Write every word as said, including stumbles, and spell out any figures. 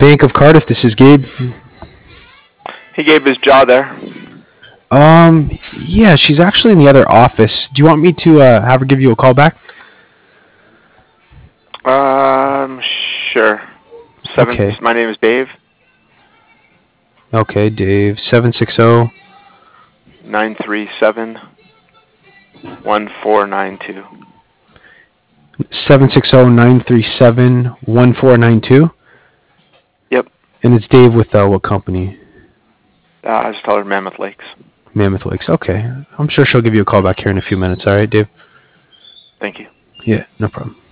Bank of Cardiff. This is Gabe. He gave his jaw there. Um, yeah, she's actually in the other office. Do you want me to uh, have her give you a call back? Um, sure. Seven. Okay. My name is Dave. Okay, Dave. Seven six zero. Nine three seven. One four nine two. Seven six zero nine three seven one four nine two. Yep. And it's Dave with uh, what company? Uh, I just told her Mammoth Lakes. Mammoth Lakes. Okay. I'm sure she'll give you a call back here in a few minutes. All right, Dave? Thank you. Yeah, no problem.